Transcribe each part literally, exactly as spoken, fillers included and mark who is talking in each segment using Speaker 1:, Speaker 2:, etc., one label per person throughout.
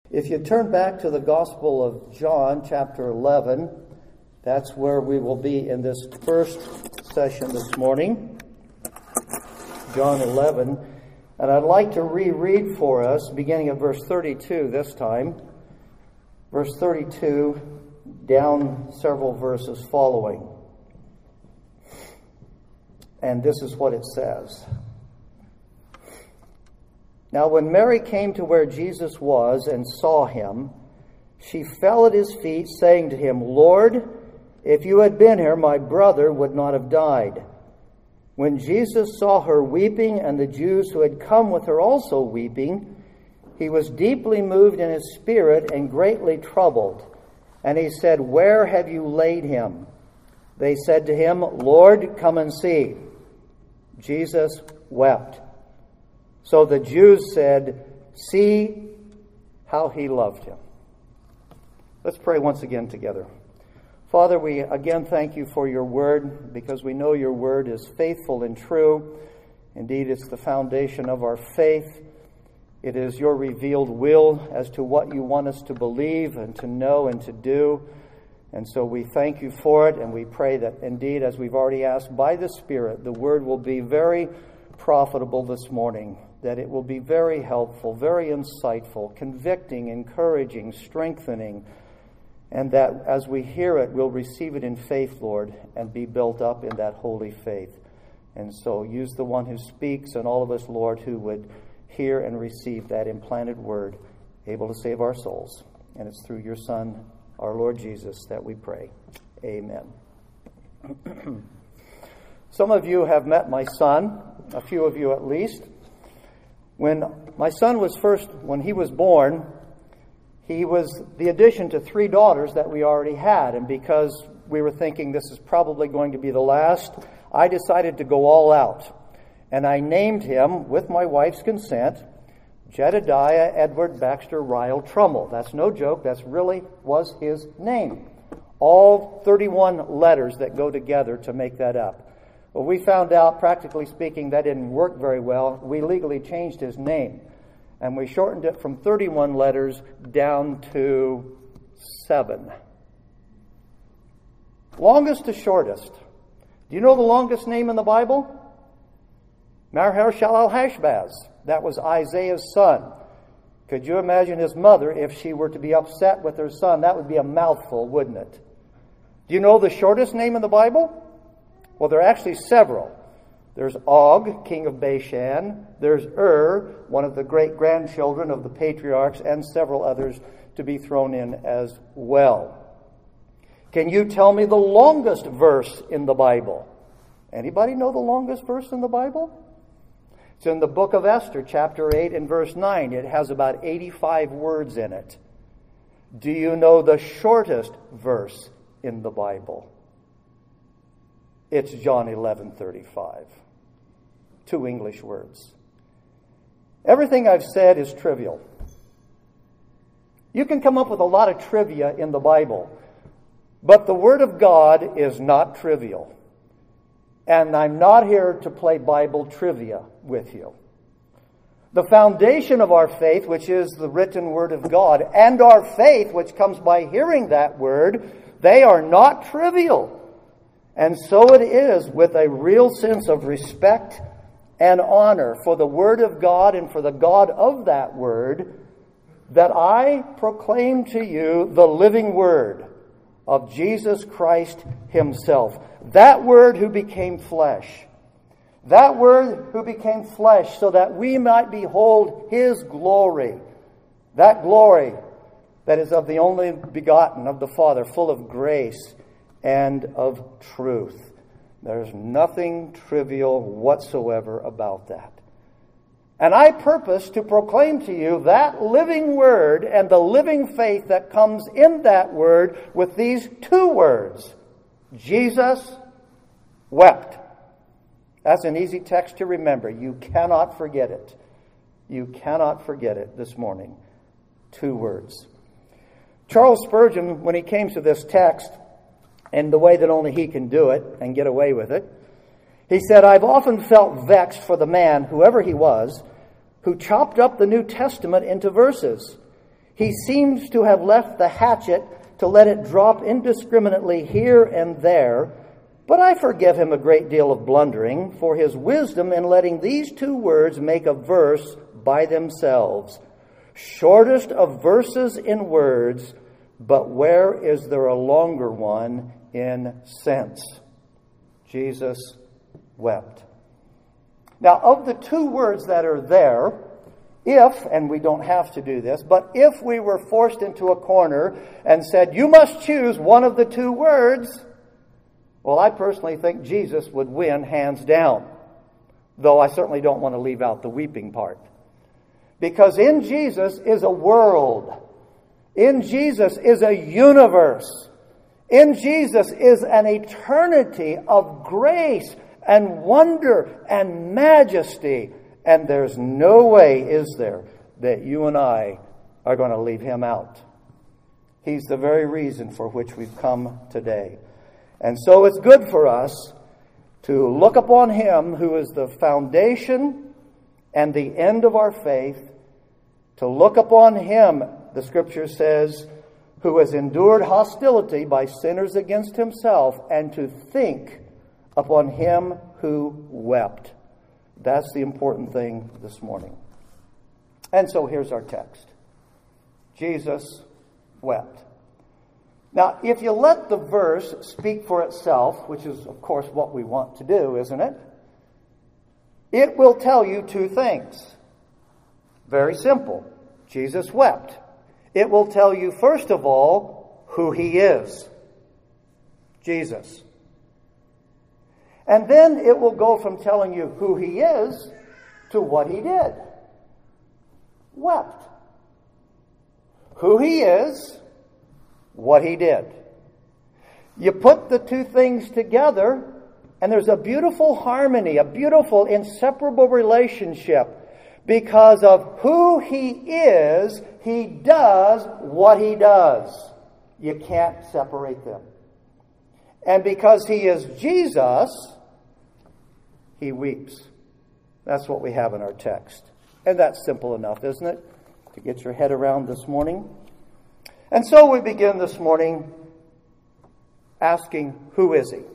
Speaker 1: If you turn back to the Gospel of John, chapter eleven, that's where we will be in this first session this morning. John eleven. And I'd like to reread for us, beginning at verse thirty-two this time. Verse thirty-two, down several verses following. And this is what it says. Now when Mary came to where Jesus was and saw him, she fell at his feet, saying to him, "Lord, if you had been here, my brother would not have died." When Jesus saw her weeping, and the Jews who had come with her also weeping, he was deeply moved in his spirit and greatly troubled. And he said, "Where have you laid him?" They said to him, "Lord, come and see." Jesus wept. So the Jews said, "See how he loved him." Let's pray once again together. Father, we again thank you for your word, because we know your word is faithful and true. Indeed, it's the foundation of our faith. It is your revealed will as to what you want us to believe and to know and to do. And so we thank you for it, and we pray that indeed, as we've already asked, by the Spirit, the word will be very profitable this morning, that it will be very helpful, very insightful, convicting, encouraging, strengthening, and that as we hear it, we'll receive it in faith, Lord, and be built up in that holy faith. And so use the one who speaks, and all of us, Lord, who would hear and receive that implanted word, able to save our souls. And it's through your Son, our Lord Jesus, that we pray. Amen. Some of you have met my son, a few of you at least. When my son was first, when he was born, he was the addition to three daughters that we already had. And because we were thinking this is probably going to be the last, I decided to go all out. And I named him, with my wife's consent, Jedediah Edward Baxter Ryle Trummell. That's no joke. That's really was his name. All thirty-one letters that go together to make that up. Well, we found out, practically speaking, that didn't work very well. We legally changed his name. And we shortened it from thirty-one letters down to seven. Longest to shortest. Do you know the longest name in the Bible? Maher-shalal-Hashbaz. That was Isaiah's son. Could you imagine his mother if she were to be upset with her son? That would be a mouthful, wouldn't it? Do you know the shortest name in the Bible? Well, there are actually several. There's Og, king of Bashan. There's Ur, one of the great-grandchildren of the patriarchs, and several others to be thrown in as well. Can you tell me the longest verse in the Bible? Anybody know the longest verse in the Bible? It's in the book of Esther, chapter eight and verse nine. It has about eighty-five words in it. Do you know the shortest verse in the Bible? It's John eleven thirty-five. Two English words. Everything I've said is trivial. You can come up with a lot of trivia in the Bible, but the Word of God is not trivial. And I'm not here to play Bible trivia with you. The foundation of our faith, which is the written Word of God, and our faith, which comes by hearing that Word, they are not trivial. And so it is with a real sense of respect and honor for the Word of God and for the God of that Word that I proclaim to you the living Word of Jesus Christ Himself. That Word who became flesh. That Word who became flesh so that we might behold His glory. That glory that is of the only begotten of the Father, full of grace and of truth. There's nothing trivial whatsoever about that. And I purpose to proclaim to you that living Word and the living faith that comes in that Word with these two words. Jesus wept. That's an easy text to remember. You cannot forget it. You cannot forget it this morning. Two words. Charles Spurgeon, when he came to this text, and the way that only he can do it and get away with it, he said, "I've often felt vexed for the man, whoever he was, who chopped up the New Testament into verses. He seems to have left the hatchet to let it drop indiscriminately here and there, but I forgive him a great deal of blundering for his wisdom in letting these two words make a verse by themselves. Shortest of verses in words, but where is there a longer one in sense? Jesus wept. Now, of the two words that are there, if, and we don't have to do this, but if we were forced into a corner and said, you must choose one of the two words, well, I personally think Jesus would win hands down. Though I certainly don't want to leave out the weeping part. Because in Jesus is a world. In Jesus is a universe. In Jesus is an eternity of grace and wonder and majesty. And there's no way, is there, that you and I are going to leave him out. He's the very reason for which we've come today. And so it's good for us to look upon him who is the foundation and the end of our faith, to look upon him, the Scripture says, who has endured hostility by sinners against himself, and to think upon him who wept. That's the important thing this morning. And so here's our text. Jesus wept. Now, if you let the verse speak for itself, which is, of course, what we want to do, isn't it? It will tell you two things. Very simple. Jesus wept. It will tell you, first of all, who he is. Jesus. And then it will go from telling you who he is to what he did. Wept. Who he is, what he did. You put the two things together, and there's a beautiful harmony, a beautiful inseparable relationship. Because of who he is, he does what he does. You can't separate them. And because he is Jesus, he weeps. That's what we have in our text. And that's simple enough, isn't it? To get your head around this morning. And so we begin this morning asking, who is he?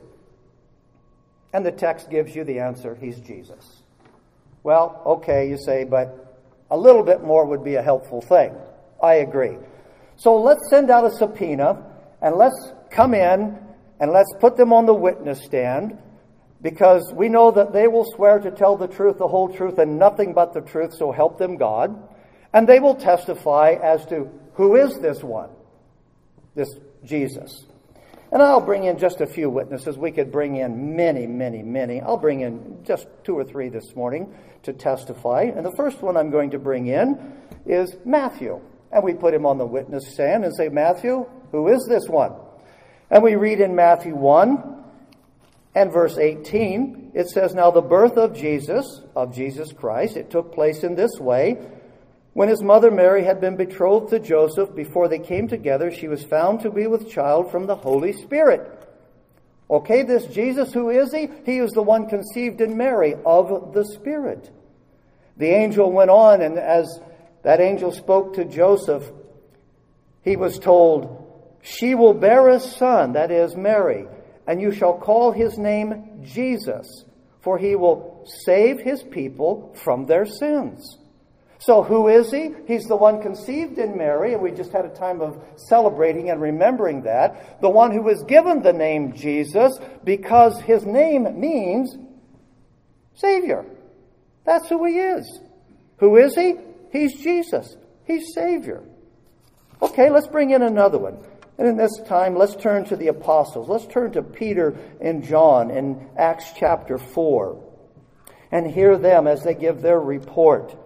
Speaker 1: And the text gives you the answer, he's Jesus. Well, okay, you say, but a little bit more would be a helpful thing. I agree. So let's send out a subpoena, and let's come in, and let's put them on the witness stand, because we know that they will swear to tell the truth, the whole truth, and nothing but the truth, so help them God. And they will testify as to who is this one, this Jesus. And I'll bring in just a few witnesses. We could bring in many, many, many. I'll bring in just two or three this morning to testify. And the first one I'm going to bring in is Matthew. And we put him on the witness stand and say, Matthew, who is this one? And we read in Matthew one and verse eighteen, it says, now the birth of Jesus, of Jesus Christ, it took place in this way. When his mother Mary had been betrothed to Joseph, before they came together, she was found to be with child from the Holy Spirit. Okay, this Jesus, who is he? He is the one conceived in Mary of the Spirit. The angel went on, and as that angel spoke to Joseph, he was told, she will bear a son, that is Mary, and you shall call his name Jesus, for he will save his people from their sins. So who is he? He's the one conceived in Mary, and we just had a time of celebrating and remembering that. The one who was given the name Jesus because his name means Savior. That's who he is. Who is he? He's Jesus. He's Savior. Okay, let's bring in another one. And in this time, let's turn to the apostles. Let's turn to Peter and John in Acts chapter four and hear them as they give their report.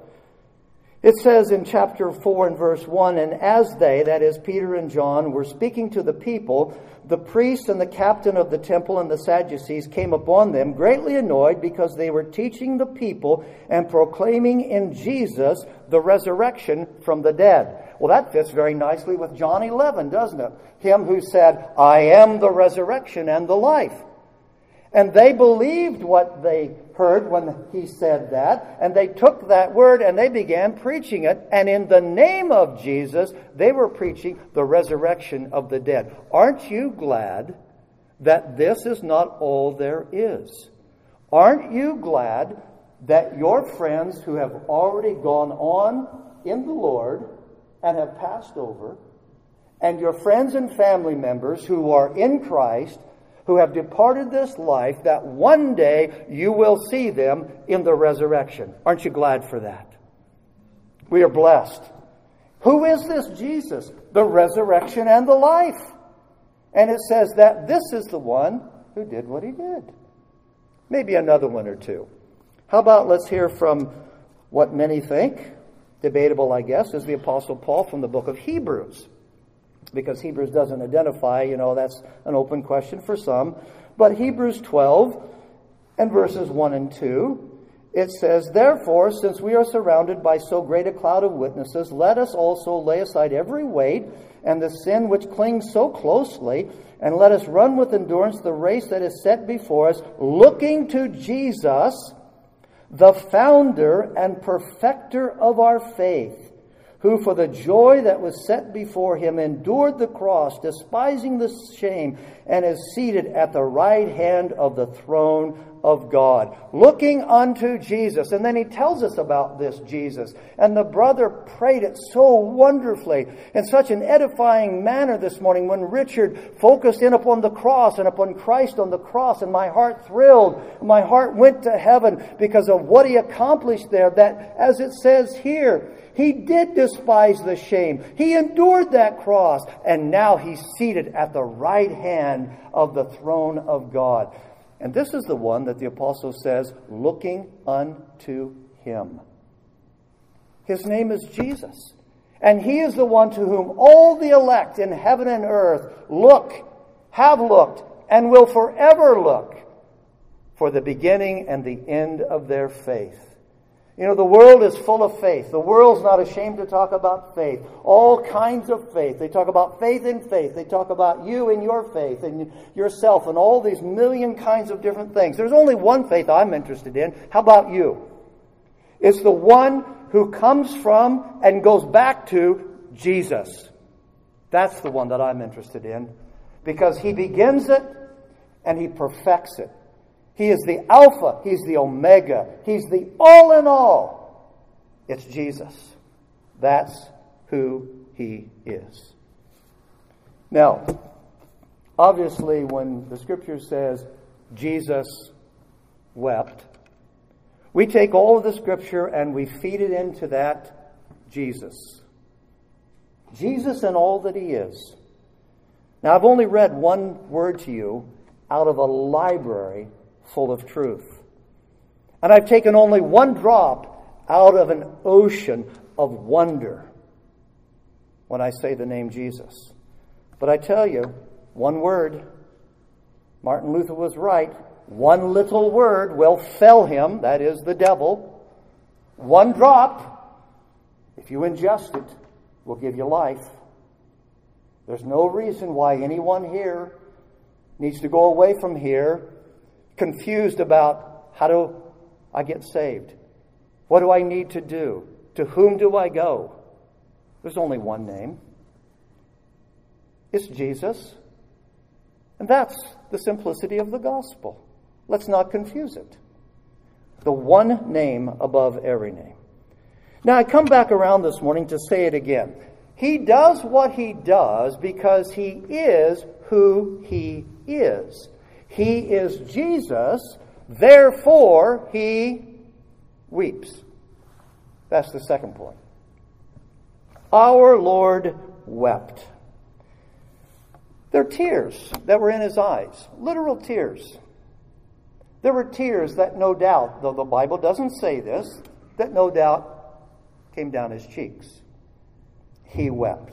Speaker 1: It says in chapter four and verse one, and as they, that is Peter and John, were speaking to the people, the priests and the captain of the temple and the Sadducees came upon them, greatly annoyed because they were teaching the people and proclaiming in Jesus the resurrection from the dead. Well, that fits very nicely with John eleven, doesn't it? Him who said, I am the resurrection and the life. And they believed what they heard when he said that, and they took that word and they began preaching it. And in the name of Jesus, they were preaching the resurrection of the dead. Aren't you glad that this is not all there is? Aren't you glad that your friends who have already gone on in the Lord and have passed over, and your friends and family members who are in Christ, who have departed this life, that one day you will see them in the resurrection? Aren't you glad for that? We are blessed. Who is this Jesus? The resurrection and the life. And it says that this is the one who did what he did. Maybe another one or two. How about let's hear from what many think, debatable I guess, is the Apostle Paul from the book of Hebrews. Because Hebrews doesn't identify, you know, that's an open question for some. But Hebrews twelve and verses one and two, it says, "Therefore, since we are surrounded by so great a cloud of witnesses, let us also lay aside every weight and the sin which clings so closely, and let us run with endurance the race that is set before us, looking to Jesus, the founder and perfecter of our faith, who for the joy that was set before him endured the cross, despising the shame, and is seated at the right hand of the throne of God." Looking unto Jesus. And then he tells us about this Jesus. And the brother prayed it so wonderfully, in such an edifying manner this morning, when Richard focused in upon the cross and upon Christ on the cross. And my heart thrilled. My heart went to heaven because of what he accomplished there. That, as it says here, he did despise the shame. He endured that cross. And now he's seated at the right hand of the throne of God. And this is the one that the apostle says, looking unto him. His name is Jesus. And he is the one to whom all the elect in heaven and earth look, have looked, and will forever look for the beginning and the end of their faith. You know, the world is full of faith. The world's not ashamed to talk about faith. All kinds of faith. They talk about faith in faith. They talk about you and your faith and yourself and all these million kinds of different things. There's only one faith I'm interested in. How about you? It's the one who comes from and goes back to Jesus. That's the one that I'm interested in, because he begins it and he perfects it. He is the Alpha. He's the Omega. He's the all in all. It's Jesus. That's who he is. Now, obviously, when the Scripture says Jesus wept, we take all of the Scripture and we feed it into that Jesus. Jesus and all that he is. Now, I've only read one word to you out of a library full of truth. And I've taken only one drop out of an ocean of wonder when I say the name Jesus. But I tell you, one word, Martin Luther was right, one little word will fell him, that is the devil. One drop, if you ingest it, will give you life. There's no reason why anyone here needs to go away from here confused about, how do I get saved? What do I need to do? To whom do I go? There's only one name. It's Jesus. And that's the simplicity of the gospel. Let's not confuse it. The one name above every name. Now I come back around this morning to say it again. He does what he does because he is who he is. He is Jesus, therefore he weeps. That's the second point. Our Lord wept. There are tears that were in his eyes, literal tears. There were tears that no doubt, though the Bible doesn't say this, that no doubt came down his cheeks. He wept.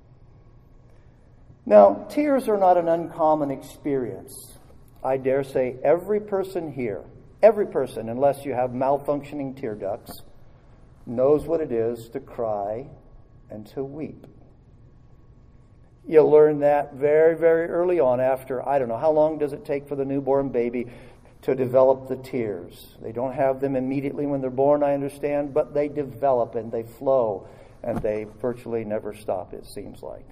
Speaker 1: Now, tears are not an uncommon experience. I dare say every person here, every person, unless you have malfunctioning tear ducts, knows what it is to cry and to weep. You learn that very, very early on after, I don't know, how long does it take for the newborn baby to develop the tears? They don't have them immediately when they're born, I understand, but they develop and they flow and they virtually never stop, it seems like.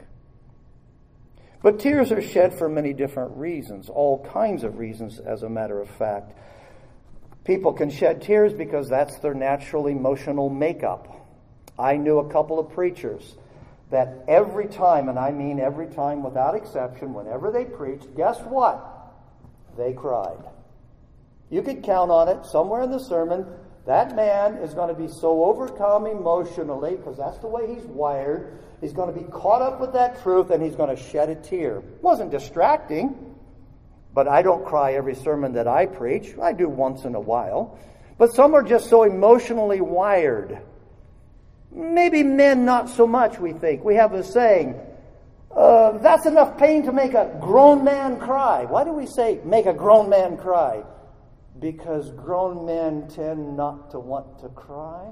Speaker 1: But tears are shed for many different reasons, all kinds of reasons, as a matter of fact. People can shed tears because that's their natural emotional makeup. I knew a couple of preachers that every time, and I mean every time without exception, whenever they preached, guess what? They cried. You could count on it somewhere in the sermon. That man is going to be so overcome emotionally, because that's the way he's wired. He's going to be caught up with that truth, and he's going to shed a tear. It wasn't distracting, but I don't cry every sermon that I preach. I do once in a while. But some are just so emotionally wired. Maybe men not so much, we think. We have a saying, uh, that's enough pain to make a grown man cry. Why do we say make a grown man cry? Because grown men tend not to want to cry.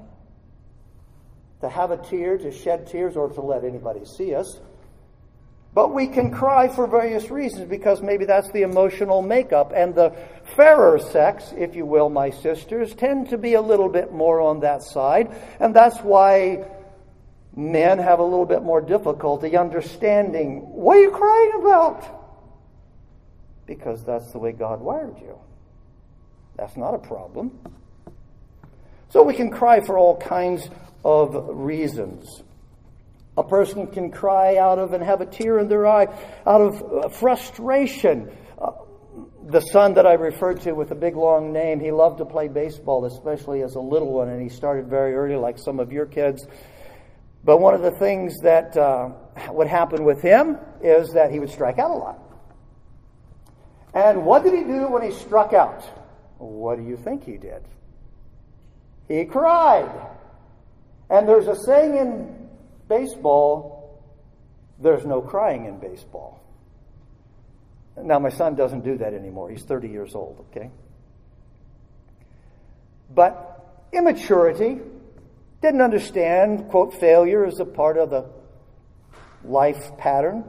Speaker 1: To have a tear, to shed tears, or to let anybody see us. But we can cry for various reasons, because maybe that's the emotional makeup. And the fairer sex, if you will, my sisters, tend to be a little bit more on that side. And that's why men have a little bit more difficulty understanding, what are you crying about? Because that's the way God wired you. That's not a problem. So we can cry for all kinds of reasons. A person can cry out of and have a tear in their eye out of frustration. Uh, the son that I referred to with a big long name, he loved to play baseball, especially as a little one, and he started very early like some of your kids. But one of the things that uh, would happen with him is that he would strike out a lot. And what did he do when he struck out? What do you think he did? He cried. And there's a saying in baseball, there's no crying in baseball. Now, my son doesn't do that anymore. He's thirty years old, okay? But immaturity, didn't understand, quote, failure is a part of the life pattern.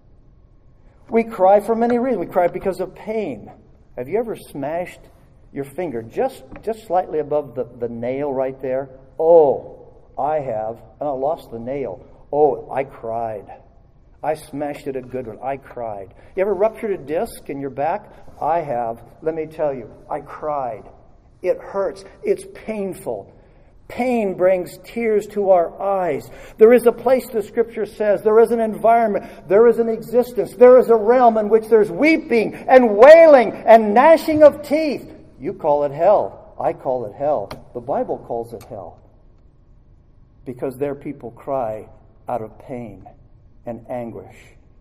Speaker 1: We cry for many reasons. We cry because of pain. Have you ever smashed your finger just, just slightly above the, the nail right there? Oh, I have, and I lost the nail. Oh, I cried. I smashed it a good one. I cried. You ever ruptured a disc in your back? I have. Let me tell you, I cried. It hurts. It's painful. Pain brings tears to our eyes. There is a place, the Scripture says, there is an environment, there is an existence, there is a realm in which there's weeping and wailing and gnashing of teeth. You call it hell. I call it hell. The Bible calls it hell. Because there people cry out of pain and anguish.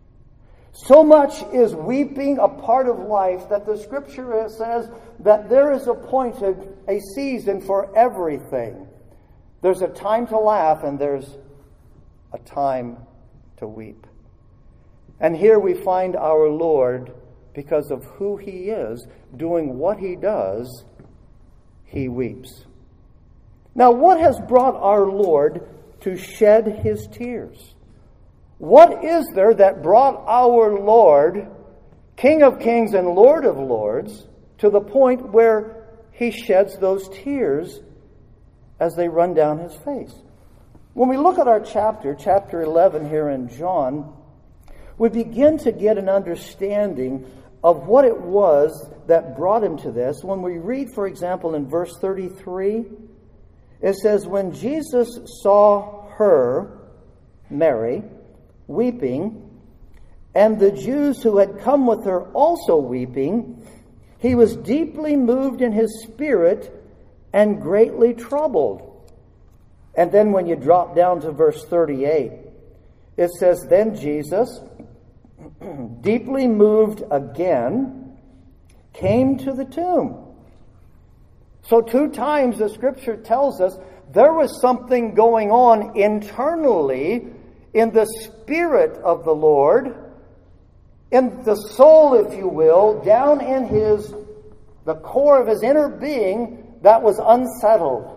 Speaker 1: So much is weeping a part of life that the Scripture says that there is appointed a season for everything. There's a time to laugh and there's a time to weep. And here we find our Lord, because of who He is, doing what He does, He weeps. Now, what has brought our Lord to shed His tears? What is there that brought our Lord, King of Kings and Lord of Lords, to the point where He sheds those tears as they run down His face? When we look at our chapter, chapter eleven here in John, we begin to get an understanding of what it was that brought Him to this. When we read, for example, in verse thirty-three, it says, when Jesus saw her, Mary, weeping, and the Jews who had come with her also weeping, He was deeply moved in His spirit and greatly troubled. And then when you drop down to verse thirty-eight, it says, then Jesus, deeply moved again, came to the tomb. So two times the Scripture tells us there was something going on internally in the spirit of the Lord, in the soul, if you will, down in His, the core of His inner being, that was unsettled.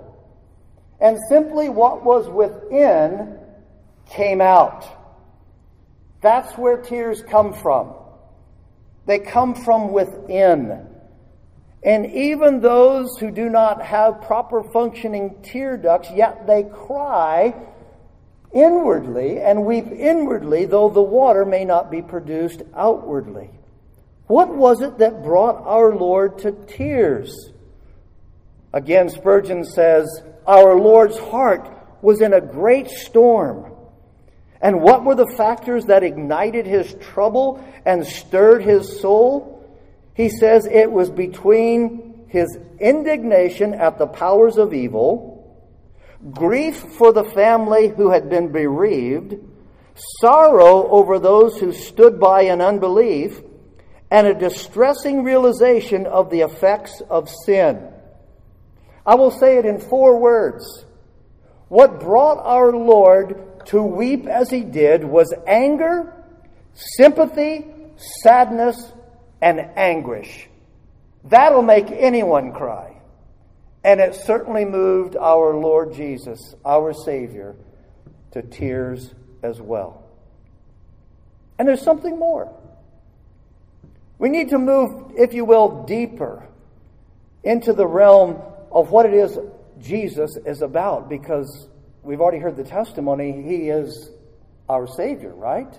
Speaker 1: And simply what was within came out. That's where tears come from. They come from within. And even those who do not have proper functioning tear ducts, yet they cry inwardly and weep inwardly, though the water may not be produced outwardly. What was it that brought our Lord to tears? Again, Spurgeon says, our Lord's heart was in a great storm. And what were the factors that ignited his trouble and stirred his soul? He says it was between his indignation at the powers of evil, grief for the family who had been bereaved, sorrow over those who stood by in unbelief, and a distressing realization of the effects of sin. I will say it in four words. What brought our Lord to weep as he did was anger, sympathy, sadness, and anguish. That'll make anyone cry. And it certainly moved our Lord Jesus, our Savior, to tears as well. And there's something more. We need to move, if you will, deeper into the realm of what it is Jesus is about, because we've already heard the testimony. He is our Savior, right?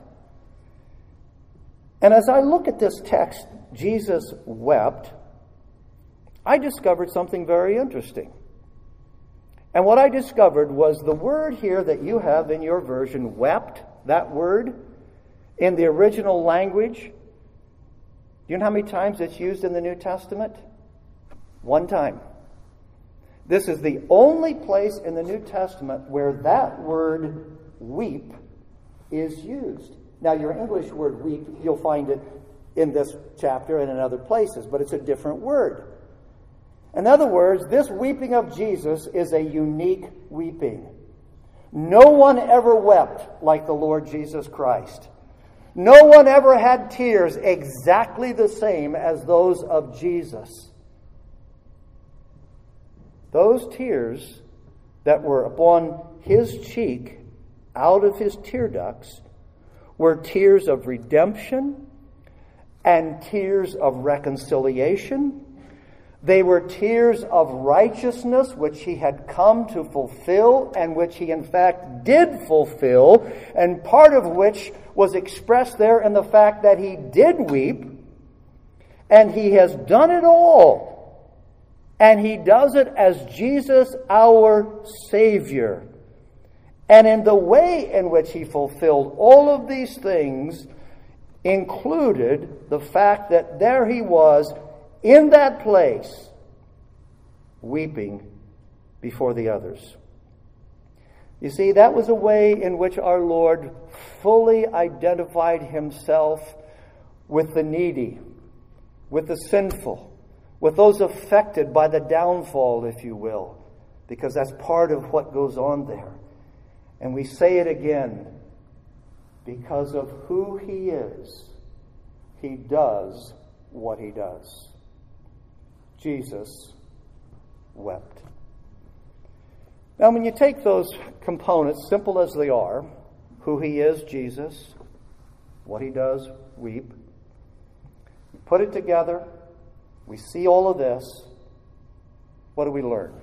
Speaker 1: And as I look at this text, Jesus wept, I discovered something very interesting. And what I discovered was the word here that you have in your version, wept, that word, in the original language, do you know how many times it's used in the New Testament? One time. This is the only place in the New Testament where that word weep is used. Now, your English word weep, you'll find it in this chapter and in other places, but it's a different word. In other words, this weeping of Jesus is a unique weeping. No one ever wept like the Lord Jesus Christ. No one ever had tears exactly the same as those of Jesus. Those tears that were upon his cheek, out of his tear ducts, were tears of redemption and tears of reconciliation. They were tears of righteousness, which he had come to fulfill, and which he in fact did fulfill, and part of which was expressed there in the fact that he did weep, and he has done it all. And he does it as Jesus, our Savior. And in the way in which he fulfilled all of these things included the fact that there he was in that place, weeping before the others. You see, that was a way in which our Lord fully identified himself with the needy, with the sinful, with those affected by the downfall, if you will, because that's part of what goes on there. And we say it again, because of who he is, he does what he does. Jesus wept. Now, when you take those components, simple as they are, who he is, Jesus, what he does, weep, you put it together, we see all of this, what do we learn?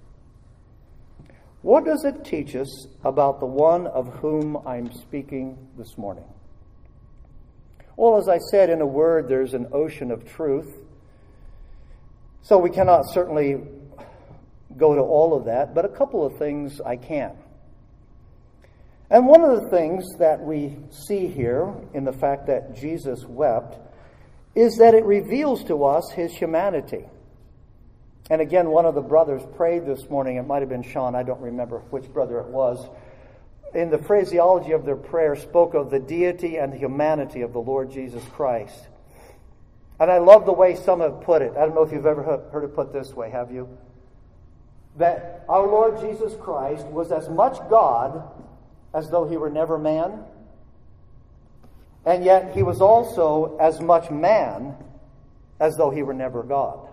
Speaker 1: What does it teach us about the one of whom I'm speaking this morning? Well, as I said, in a word, there's an ocean of truth. So we cannot certainly go to all of that, but a couple of things I can. And one of the things that we see here in the fact that Jesus wept is that it reveals to us his humanity. And again, one of the brothers prayed this morning. It might have been Sean. I don't remember which brother it was. In the phraseology of their prayer, spoke of the deity and the humanity of the Lord Jesus Christ. And I love the way some have put it. I don't know if you've ever heard it put this way, have you? That our Lord Jesus Christ was as much God as though he were never man. And yet he was also as much man as though he were never God.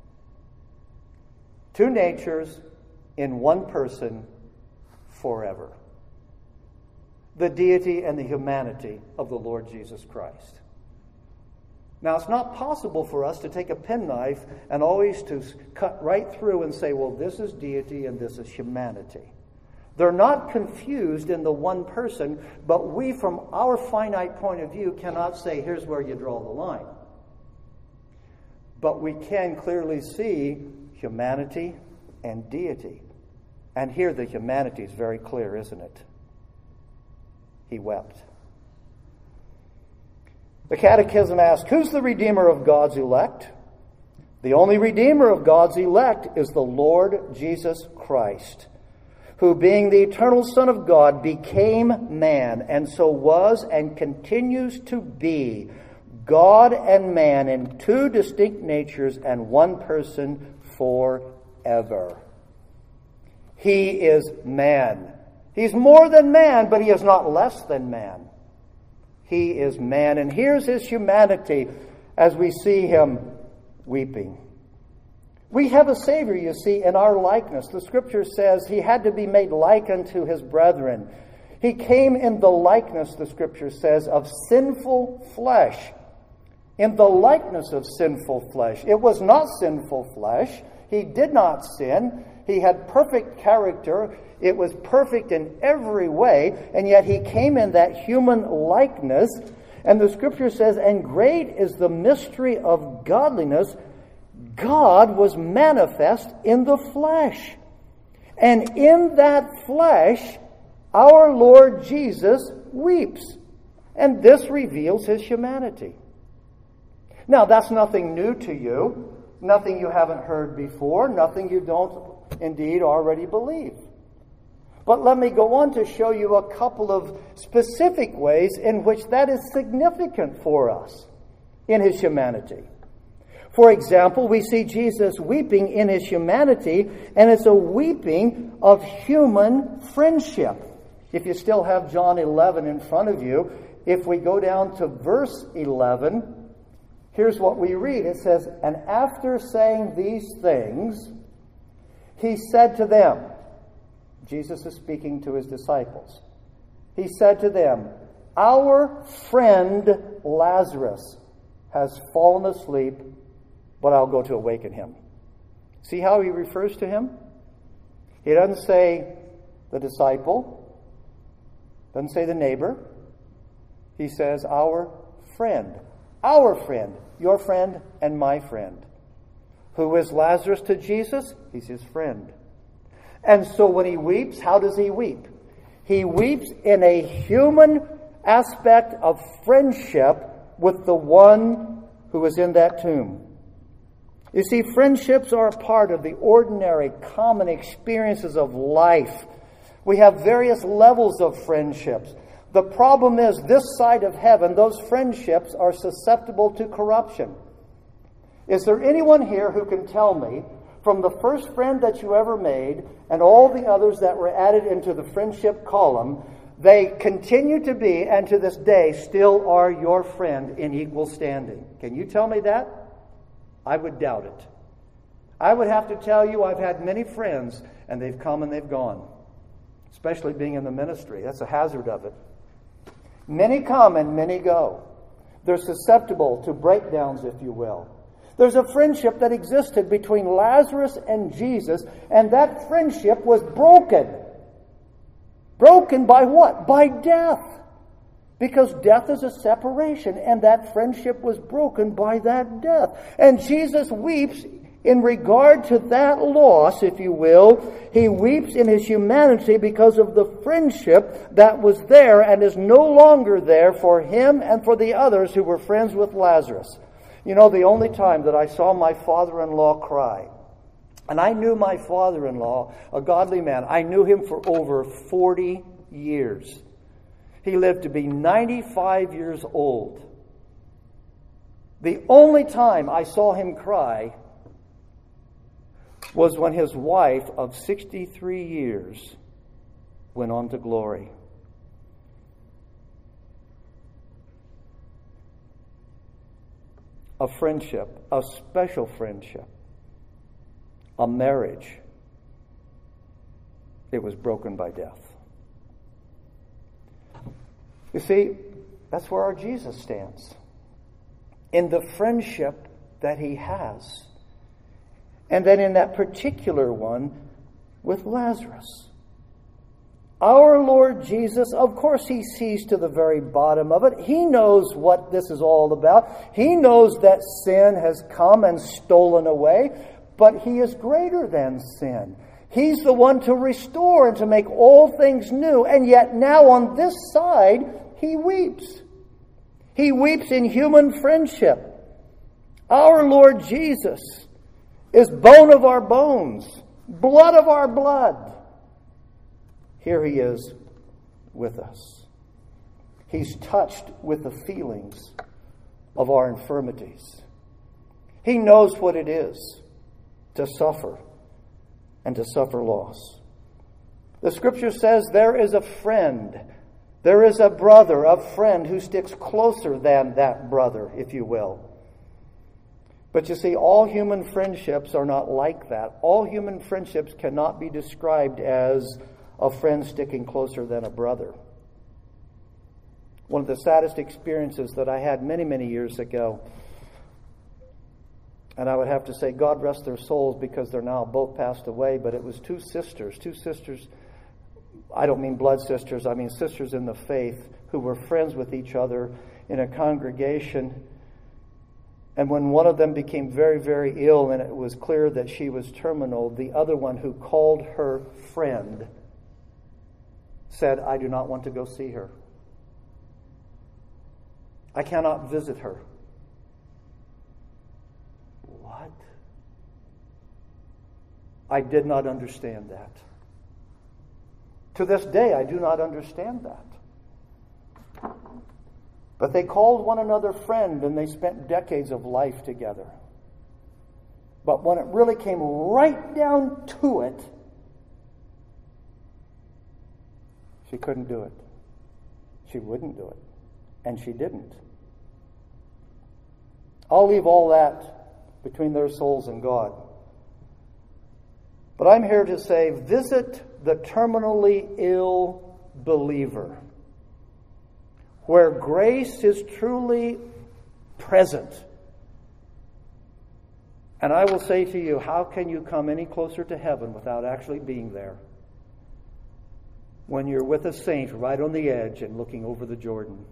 Speaker 1: Two natures in one person forever. the deity and the humanity of the Lord Jesus Christ. Now, it's not possible for us to take a penknife and always to cut right through and say, well, this is deity and this is humanity. They're not confused in the one person, but we, from our finite point of view, cannot say, here's where you draw the line. But we can clearly see humanity and deity. And here the humanity is very clear, isn't it? He wept. The Catechism asks, who's the Redeemer of God's elect? The only Redeemer of God's elect is the Lord Jesus Christ, who, being the eternal Son of God, became man, and so was and continues to be God and man in two distinct natures and one person forever. He is man. He's more than man, but he is not less than man. He is man. And here's his humanity as we see him weeping. We have a Savior, you see, in our likeness. The Scripture says he had to be made like unto his brethren. He came in the likeness, the Scripture says, of sinful flesh. In the likeness of sinful flesh. It was not sinful flesh. He did not sin. He had perfect character. It was perfect in every way. And yet he came in that human likeness. And the Scripture says, and great is the mystery of godliness. God was manifest in the flesh. And in that flesh, our Lord Jesus weeps. And this reveals his humanity. Now, that's nothing new to you, nothing you haven't heard before, nothing you don't indeed already believe. But let me go on to show you a couple of specific ways in which that is significant for us in his humanity. For example, we see Jesus weeping in his humanity, and it's a weeping of human friendship. If you still have John eleven in front of you, if we go down to verse eleven, here's what we read. It says, and after saying these things, he said to them, Jesus is speaking to his disciples. He said to them, our friend Lazarus has fallen asleep, but I'll go to awaken him. See how he refers to him? He doesn't say the disciple, doesn't say the neighbor. He says our friend. Our friend, your friend and my friend. Who is Lazarus to Jesus? He's his friend. And so when he weeps, how does he weep? He weeps in a human aspect of friendship with the one who is in that tomb. You see, friendships are a part of the ordinary, common experiences of life. We have various levels of friendships. The problem is, this side of heaven, those friendships are susceptible to corruption. Is there anyone here who can tell me, from the first friend that you ever made and all the others that were added into the friendship column, they continue to be, and to this day, still are your friend in equal standing? Can you tell me that? I would doubt it. I would have to tell you I've had many friends, and they've come and they've gone. Especially being in the ministry. That's a hazard of it. Many come and many go. They're susceptible to breakdowns, if you will. There's a friendship that existed between Lazarus and Jesus, and that friendship was broken. Broken by what? By death. Because death is a separation, and that friendship was broken by that death. And Jesus weeps in regard to that loss, if you will. He weeps in his humanity because of the friendship that was there and is no longer there for him and for the others who were friends with Lazarus. You know, the only time that I saw my father-in-law cry, and I knew my father-in-law, a godly man, I knew him for over forty years. He lived to be ninety-five years old. The only time I saw him cry was when his wife of sixty-three years went on to glory. A friendship, a special friendship, a marriage. It was broken by death. You see, that's where our Jesus stands. In the friendship that he has. And then in that particular one with Lazarus. Our Lord Jesus, of course, he sees to the very bottom of it. He knows what this is all about. He knows that sin has come and stolen away, but he is greater than sin. He's the one to restore and to make all things new. And yet now on this side, he weeps. He weeps in human friendship. Our Lord Jesus is bone of our bones, blood of our blood. Here he is with us. He's touched with the feelings of our infirmities. He knows what it is to suffer and to suffer loss. The scripture says there is a friend, there is a brother, a friend who sticks closer than that brother, if you will. But you see, all human friendships are not like that. All human friendships cannot be described as a friend sticking closer than a brother. One of the saddest experiences that I had many, many years ago, and I would have to say, God rest their souls because they're now both passed away, but it was two sisters, two sisters, I don't mean blood sisters, I mean sisters in the faith who were friends with each other in a congregation. And when one of them became very, very ill and it was clear that she was terminal, the other one, who called her friend, said, I do not want to go see her. I cannot visit her. What? I did not understand that. To this day, I do not understand that. But they called one another friend and they spent decades of life together. But when it really came right down to it, she couldn't do it. She wouldn't do it. And she didn't. I'll leave all that between their souls and God. But I'm here to say, visit the terminally ill believer, where grace is truly present. And I will say to you, how can you come any closer to heaven without actually being there? When you're with a saint right on the edge and looking over the Jordan.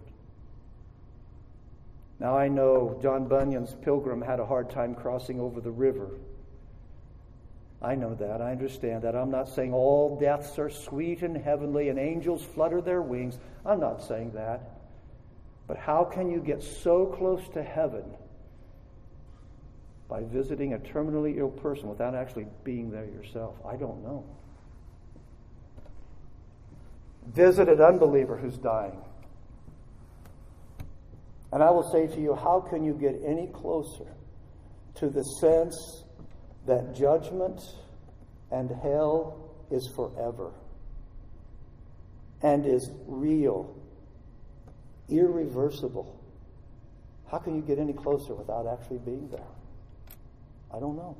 Speaker 1: Now I know John Bunyan's pilgrim had a hard time crossing over the river. I know that. I understand that. I'm not saying all deaths are sweet and heavenly and angels flutter their wings. I'm not saying that. But how can you get so close to heaven by visiting a terminally ill person without actually being there yourself? I don't know. Visit an unbeliever who's dying. And I will say to you, how can you get any closer to the sense that judgment and hell is forever and is real, irreversible? How can you get any closer without actually being there? I don't know.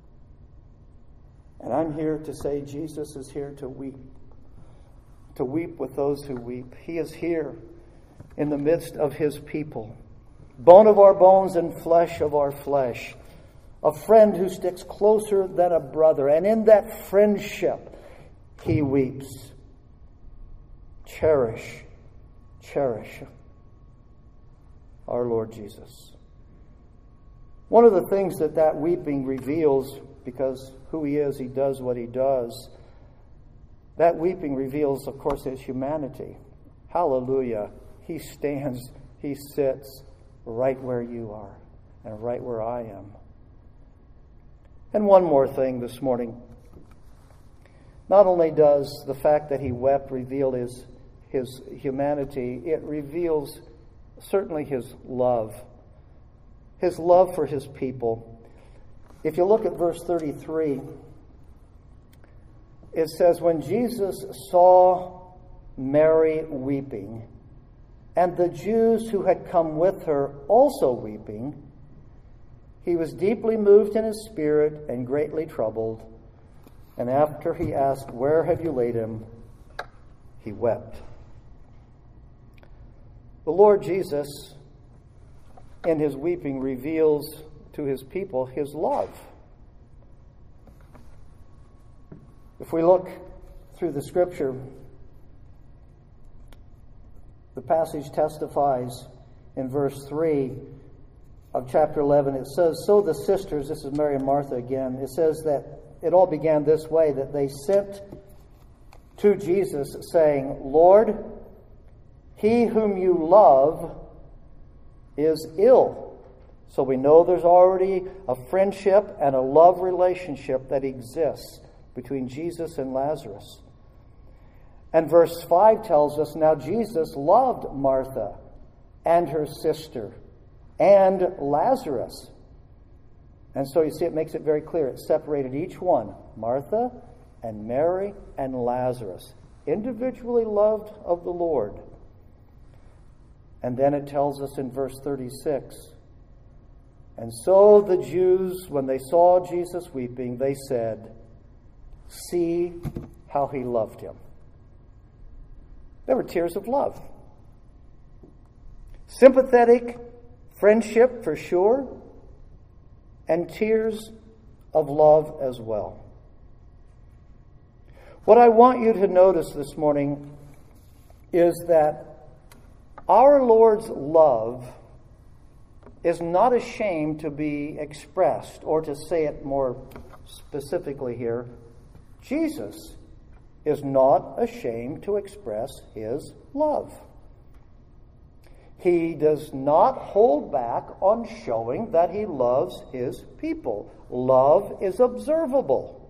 Speaker 1: And I'm here to say Jesus is here to weep. To weep with those who weep. He is here in the midst of his people. Bone of our bones and flesh of our flesh. A friend who sticks closer than a brother. And in that friendship, he weeps. Cherish, cherish our Lord Jesus. One of the things that that weeping reveals, because who he is, he does what he does. That weeping reveals, of course, his humanity. Hallelujah. He stands, he sits right where you are and right where I am. And one more thing this morning. Not only does the fact that he wept reveal his, his humanity, it reveals certainly his love. His love for his people. If you look at verse thirty-three, it says, when Jesus saw Mary weeping, and the Jews who had come with her also weeping, he was deeply moved in his spirit and greatly troubled. And after he asked, where have you laid him? He wept. The Lord Jesus, in his weeping, reveals to his people his love. If we look through the Scripture, the passage testifies in verse three of chapter eleven. It says, "So the sisters," this is Mary and Martha again, it says that it all began this way, that they sent to Jesus saying, "Lord, he whom you love is ill." So we know there's already a friendship and a love relationship that exists between Jesus and Lazarus. And verse five tells us, now Jesus loved Martha and her sister and Lazarus. And so you see, it makes it very clear. It separated each one, Martha and Mary and Lazarus, individually loved of the Lord. And then it tells us in verse thirty-six, "And so the Jews, when they saw Jesus weeping, they said, 'See how he loved him.'" There were tears of love. Sympathetic friendship for sure, and tears of love as well. What I want you to notice this morning is that our Lord's love is not ashamed to be expressed, or to say it more specifically here, Jesus is not ashamed to express his love. He does not hold back on showing that he loves his people. Love is observable.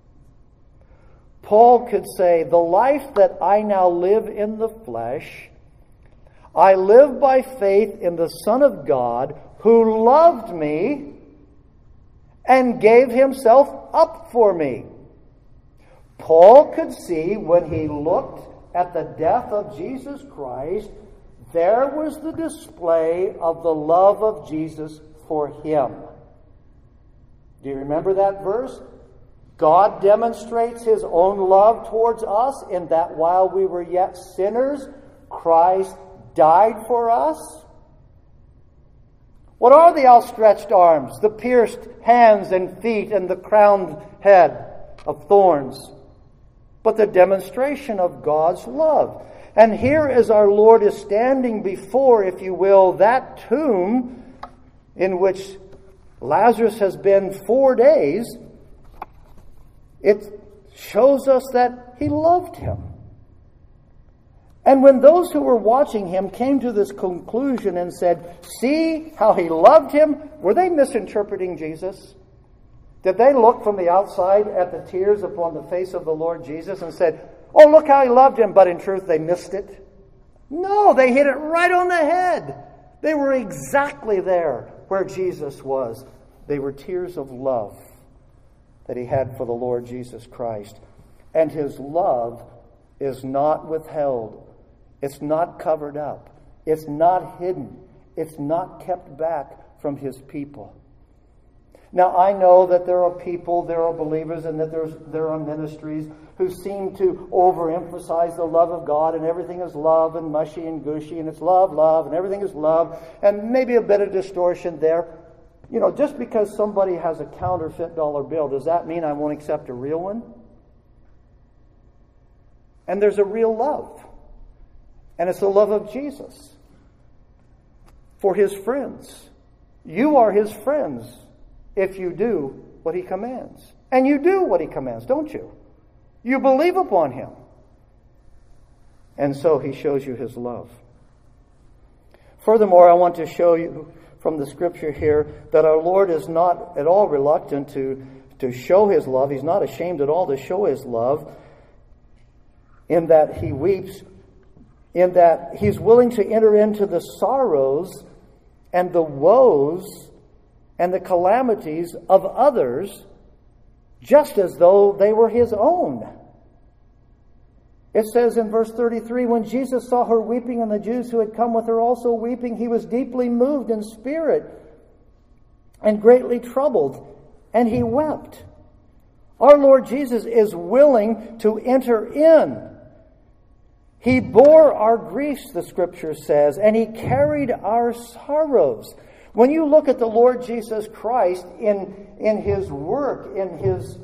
Speaker 1: Paul could say, "The life that I now live in the flesh, I live by faith in the Son of God, who loved me and gave himself up for me." Paul could see, when he looked at the death of Jesus Christ, there was the display of the love of Jesus for him. Do you remember that verse? God demonstrates his own love towards us in that while we were yet sinners, Christ died for us. What are the outstretched arms, the pierced hands and feet, and the crowned head of thorns? But the demonstration of God's love. And here, as our Lord is standing before, if you will, that tomb in which Lazarus has been four days, it shows us that he loved him. And when those who were watching him came to this conclusion and said, "See how he loved him," were they misinterpreting Jesus? Did they look from the outside at the tears upon the face of the Lord Jesus and said, "Oh, look how he loved him," but in truth they missed it? No, they hit it right on the head. They were exactly there where Jesus was. They were tears of love that he had for the Lord Jesus Christ. And his love is not withheld. It's not covered up. It's not hidden. It's not kept back from his people. Now, I know that there are people, there are believers, and that there's, there are ministries who seem to overemphasize the love of God, and everything is love and mushy and gushy, and it's love, love, and everything is love, and maybe a bit of distortion there. You know, just because somebody has a counterfeit dollar bill, does that mean I won't accept a real one? And there's a real love. And it's the love of Jesus for his friends. You are his friends if you do what he commands. And you do what he commands, don't you? You believe upon him. And so he shows you his love. Furthermore, I want to show you from the scripture here that our Lord is not at all reluctant to, to show his love. He's not ashamed at all to show his love, in that he weeps, in that he's willing to enter into the sorrows and the woes and the calamities of others just as though they were his own. It says in verse thirty-three, "When Jesus saw her weeping and the Jews who had come with her also weeping, he was deeply moved in spirit and greatly troubled, and he wept." Our Lord Jesus is willing to enter in. He bore our griefs, the Scripture says, and He carried our sorrows. When you look at the Lord Jesus Christ in, in His work, in His,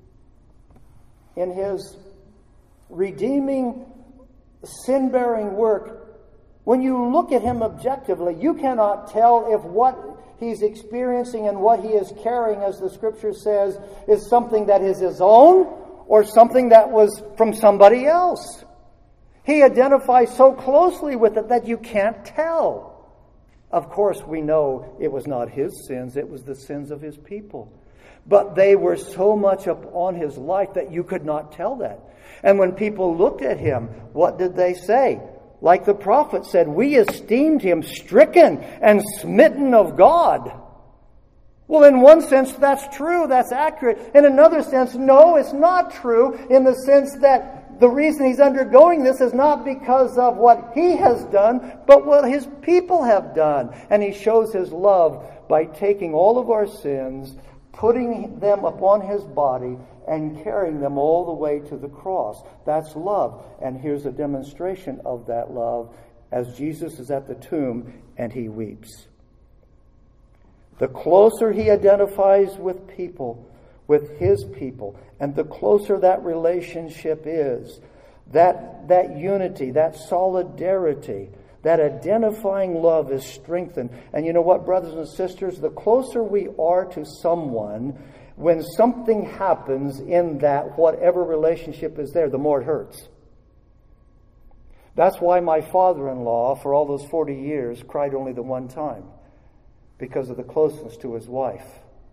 Speaker 1: in His redeeming, sin-bearing work, when you look at Him objectively, you cannot tell if what He's experiencing and what He is carrying, as the Scripture says, is something that is His own or something that was from somebody else. He identifies so closely with it that you can't tell. Of course, we know it was not His sins, it was the sins of His people. But they were so much upon His life that you could not tell that. And when people looked at Him, what did they say? Like the prophet said, we esteemed Him stricken and smitten of God. Well, in one sense, that's true, that's accurate. In another sense, no, it's not true, in the sense that the reason He's undergoing this is not because of what He has done, but what His people have done. And He shows His love by taking all of our sins, putting them upon His body, and carrying them all the way to the cross. That's love. And here's a demonstration of that love as Jesus is at the tomb and He weeps. The closer He identifies with people, with His people, and the closer that relationship is, that, that unity, that solidarity, that identifying love is strengthened. And you know what, brothers and sisters? The closer we are to someone, when something happens in that whatever relationship is there, the more it hurts. That's why my father-in-law, for all those forty years, cried only the one time, because of the closeness to his wife.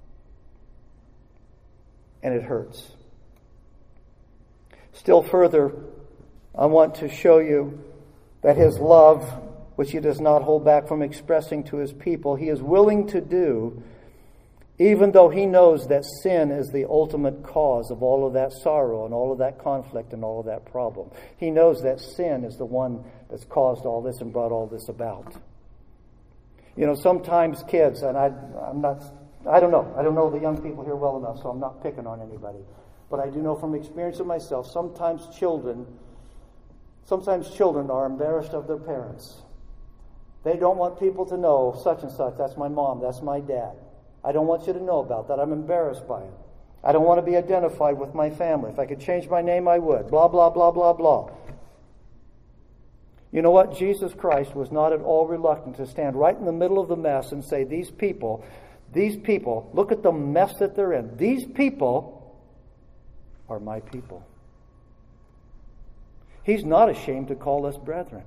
Speaker 1: And it hurts. Still further, I want to show you that His love, which He does not hold back from expressing to His people, He is willing to do, even though He knows that sin is the ultimate cause of all of that sorrow and all of that conflict and all of that problem. He knows that sin is the one that's caused all this and brought all this about. You know, sometimes kids, and I, I'm not... I don't know. I don't know the young people here well enough, so I'm not picking on anybody. But I do know from experience of myself, sometimes children, sometimes children are embarrassed of their parents. They don't want people to know such and such. That's my mom. That's my dad. I don't want you to know about that. I'm embarrassed by it. I don't want to be identified with my family. If I could change my name, I would. Blah, blah, blah, blah, blah. You know what? Jesus Christ was not at all reluctant to stand right in the middle of the mess and say, these people... These people, look at the mess that they're in. These people are my people. He's not ashamed to call us brethren.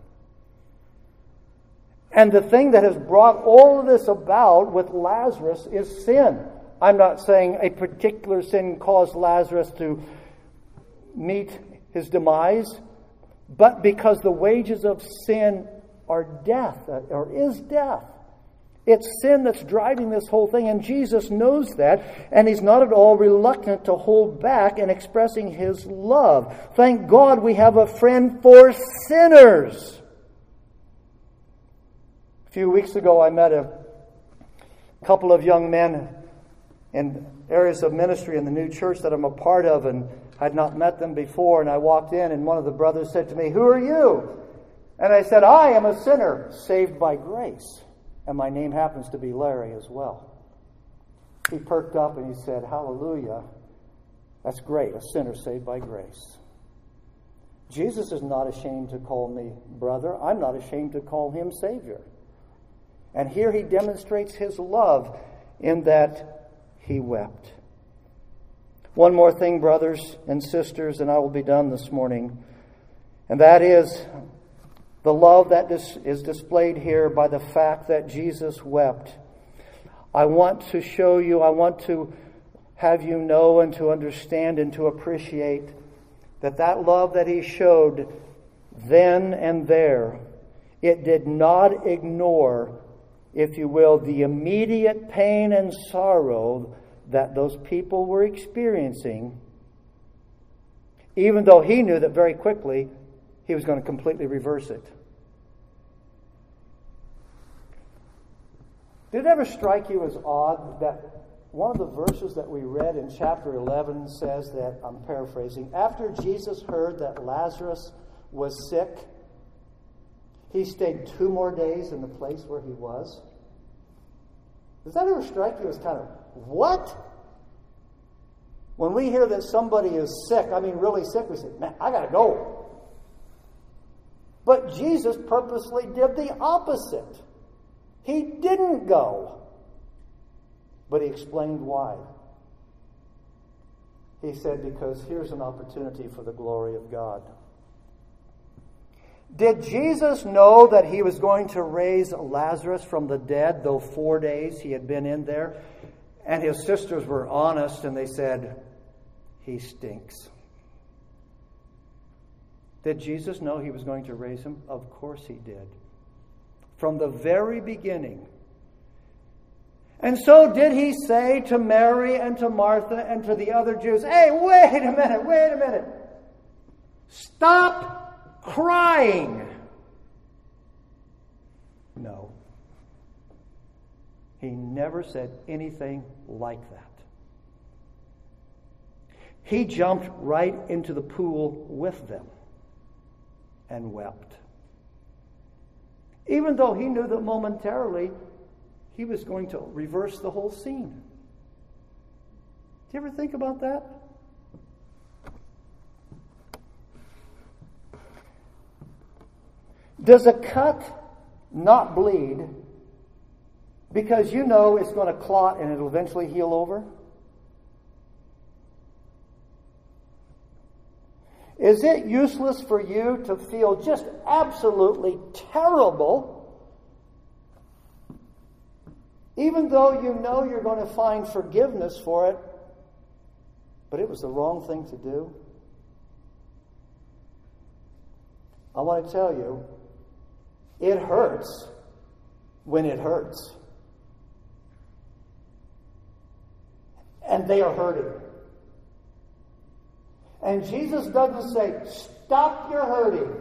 Speaker 1: And the thing that has brought all of this about with Lazarus is sin. I'm not saying a particular sin caused Lazarus to meet his demise, but because the wages of sin are death, or is death. It's sin that's driving this whole thing, and Jesus knows that, and He's not at all reluctant to hold back in expressing His love. Thank God we have a friend for sinners. A few weeks ago I met a couple of young men in areas of ministry in the new church that I'm a part of, and I'd not met them before, and I walked in and one of the brothers said to me, "Who are you?" And I said, "I am a sinner saved by grace. And my name happens to be Larry as well." He perked up and he said, "Hallelujah. That's great, a sinner saved by grace." Jesus is not ashamed to call me brother. I'm not ashamed to call Him Savior. And here He demonstrates His love in that He wept. One more thing, brothers and sisters, and I will be done this morning. And that is the love that is displayed here by the fact that Jesus wept. I want to show you, I want to have you know and to understand and to appreciate that that love that He showed then and there, it did not ignore, if you will, the immediate pain and sorrow that those people were experiencing, even though He knew that very quickly He was going to completely reverse it. Did it ever strike you as odd that one of the verses that we read in chapter eleven says that, I'm paraphrasing, after Jesus heard that Lazarus was sick, he stayed two more days in the place where he was. Does that ever strike you as kind of, what? When we hear that somebody is sick, I mean really sick, we say, man, I got to go. But Jesus purposely did the opposite. He didn't go. But he explained why. He said, because here's an opportunity for the glory of God. Did Jesus know that he was going to raise Lazarus from the dead, though four days he had been in there? And his sisters were honest and they said, he stinks. Did Jesus know he was going to raise him? Of course he did. From the very beginning. And so did he say to Mary and to Martha and to the other Jews, hey, wait a minute, wait a minute. Stop crying. No. He never said anything like that. He jumped right into the pool with them and wept. Even though he knew that momentarily he was going to reverse the whole scene. Do you ever think about that? Does a cut not bleed because you know it's going to clot and it'll eventually heal over? Is it useless for you to feel just absolutely terrible, even though you know you're going to find forgiveness for it, but it was the wrong thing to do? I want to tell you, it hurts when it hurts. And they are hurting. And Jesus doesn't say, stop your hurting.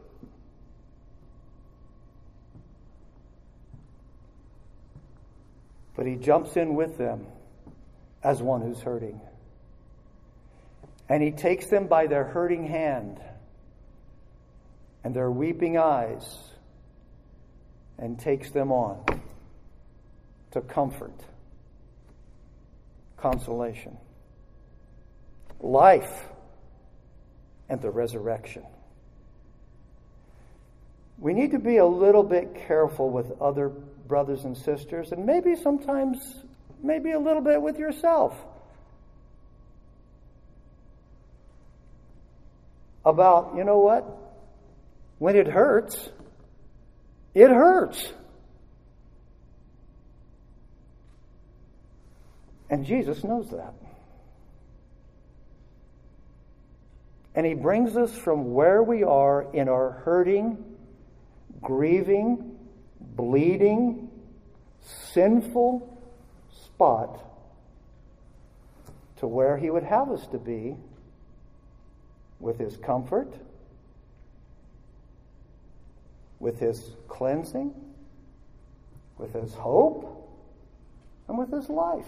Speaker 1: But he jumps in with them as one who's hurting. And he takes them by their hurting hand and their weeping eyes and takes them on to comfort, consolation, life, and the resurrection. We need to be a little bit careful with other brothers and sisters, and maybe sometimes, maybe a little bit with yourself, about, you know what? When it hurts, it hurts. And Jesus knows that. And he brings us from where we are in our hurting, grieving, bleeding, sinful spot to where he would have us to be with his comfort, with his cleansing, with his hope, and with his life.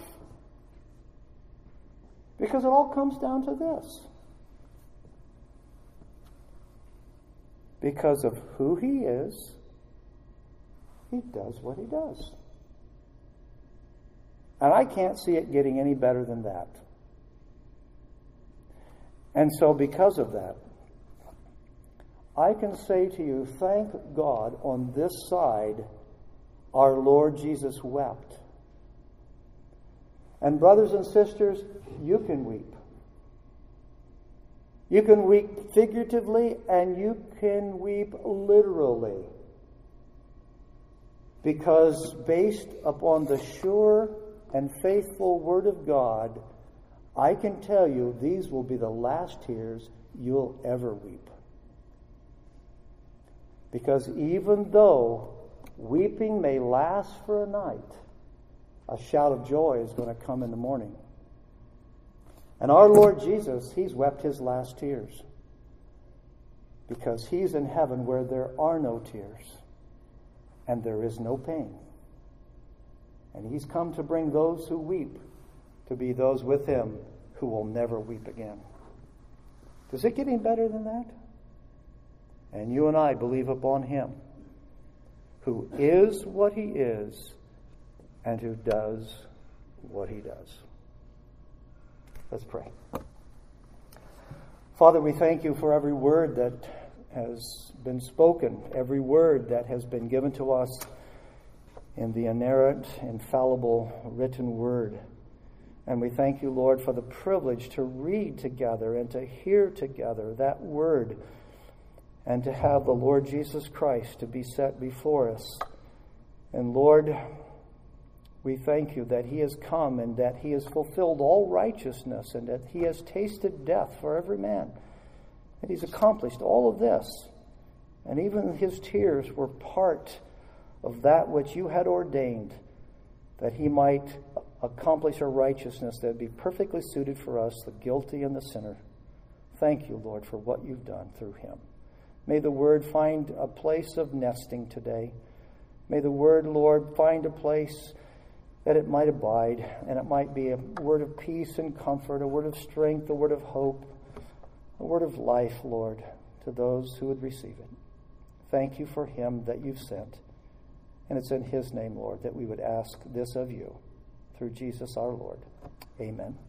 Speaker 1: Because it all comes down to this. Because of who he is, he does what he does. And I can't see it getting any better than that. And so because of that, I can say to you, thank God on this side, our Lord Jesus wept. And brothers and sisters, you can weep. You can weep figuratively and you can weep literally. Because based upon the sure and faithful Word of God, I can tell you these will be the last tears you'll ever weep. Because even though weeping may last for a night, a shout of joy is going to come in the morning. And our Lord Jesus, he's wept his last tears. Because he's in heaven where there are no tears. And there is no pain. And he's come to bring those who weep to be those with him who will never weep again. Does it get any better than that? And you and I believe upon him who is what he is and who does what he does. Let's pray. Father, we thank you for every word that has been spoken, every word that has been given to us in the inerrant, infallible, written word. And we thank you, Lord, for the privilege to read together and to hear together that word and to have the Lord Jesus Christ to be set before us. And Lord, we thank you that he has come and that he has fulfilled all righteousness and that he has tasted death for every man. And he's accomplished all of this. And even his tears were part of that which you had ordained, that he might accomplish a righteousness that would be perfectly suited for us, the guilty and the sinner. Thank you, Lord, for what you've done through him. May the word find a place of nesting today. May the word, Lord, find a place that it might abide, and it might be a word of peace and comfort, a word of strength, a word of hope, a word of life, Lord, to those who would receive it. Thank you for him that you've sent. And it's in his name, Lord, that we would ask this of you, through Jesus our Lord. Amen.